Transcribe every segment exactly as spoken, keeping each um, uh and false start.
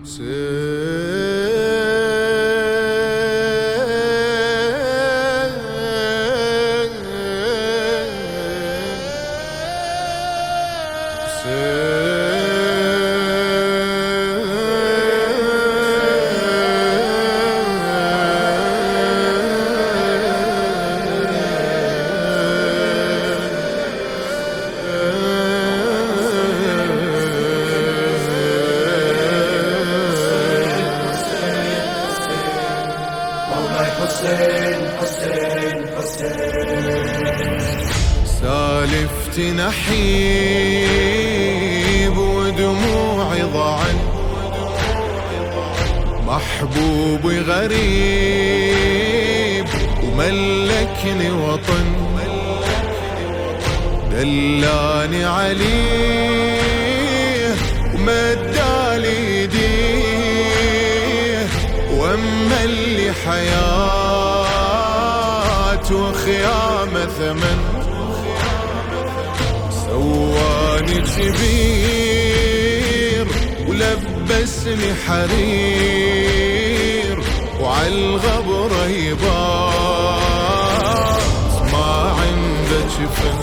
حسين حسين حسين سالفت نحيب ودموعي ضاعن، محبوبي غريب وملكني وطن، دلاني عليه ومدالي يديه، واملي حياة وخيامة ثمن، سواني كبير ولبسني حرير، وعالغبرة يبات ما عنده جفن،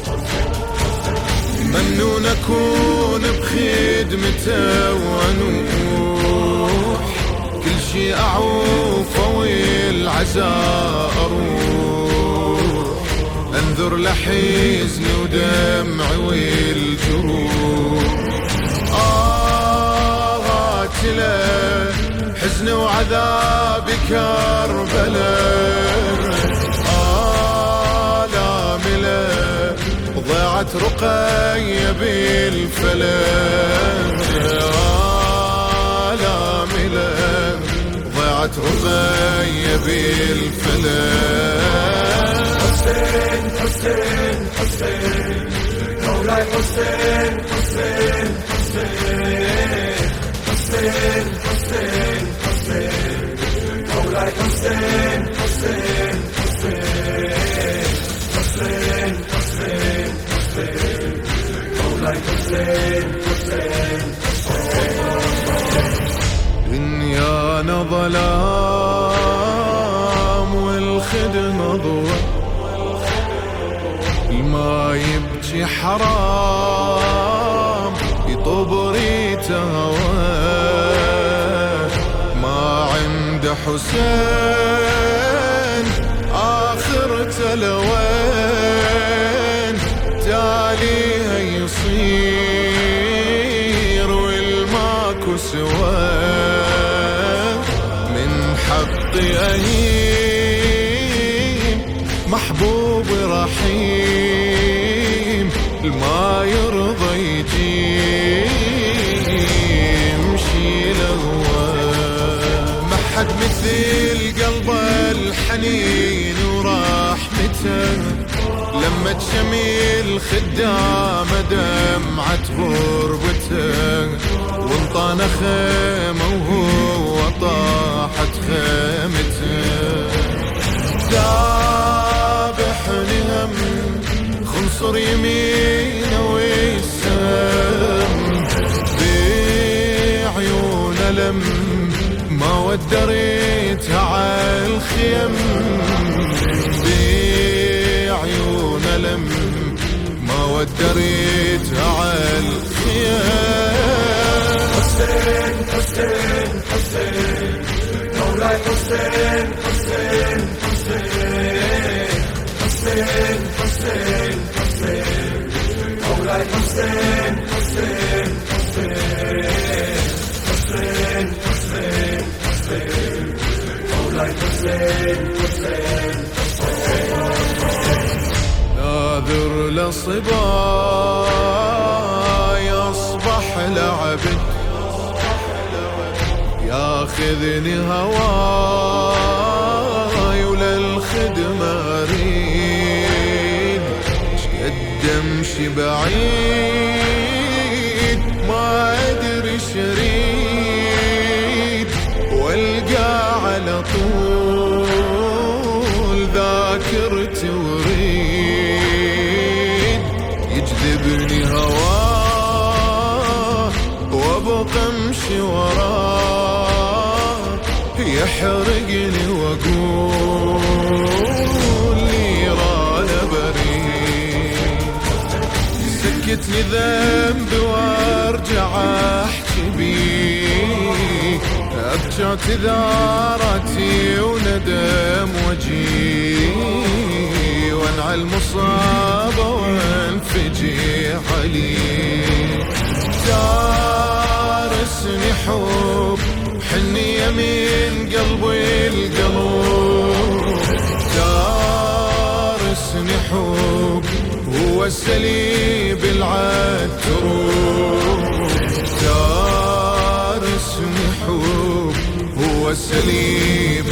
ممنون أكون بخدمته وأنوح، كل شي أعوفه والعزاء أروح، أنذر لحزني ودمعي والجروح، آهات له حزني وعذابي كربلاء، آلام له ضاعت رقية بالفلك، آلام له ضاعت رقية بالفلك. حسين حسين حسين مولاي حسين حسين حسين حسين حسين حسين مولاي حسين حسين حسين حسين حسين حسين مولاي حسين حسين حسين. دنيانا ظلام والخدمة ضوء، ما يبكي حرام يطب ريته هواه، ما عنده حسين آخرته لوين، تاليها يصير والماكو سواه، من حقي أهين محبوبي رحيم، ما يرضى يمشي لهواه، ما حد مثل قلبه الحنين ورحمته، لما تشميل خدامه دمعة غربته، وانطانا خيمه وهو طاحت خيمته، ذابحني هم خنصر يمينه ويسام، بعيون لم ما ودريتها عالخيم، بعيون لم ما ودريتها عالخيم. حسين حسين حسين مولاي حسين حسين حسين حسين حسين حسين مولاي حسين حسين حسين حسين حسين حسين مولاي حسين حسين حسين. ناذر لصباي أصبح لعبد، ياخذني هواي وللخدمة أريد، شقد امشي بعيد ما أدري شريد، والقى على طول ذاكرتي وريد، يجذبني هواه وابقى امشي وراه، يحرقني واقول نيران بريء. سكتني ذنبي وارجع احكي بيه، ابجات ذارتي وندم وجيه، وانعى المصابة وانفجي عليه. دارسني حب حنية من قلبي القلوب، دارسني حب هو السليب العتروب، دارسني حب هو السليب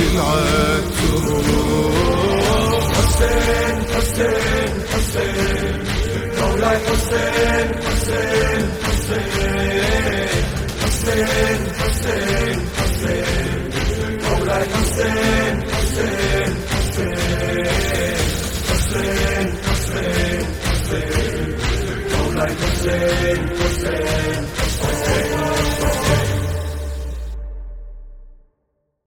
العتروب. حسين حسين حسين مولاي حسين حسين حسين حسين حسين حسين مولاي حسين حسين حسين حسين حسين حسين مولاي حسين حسين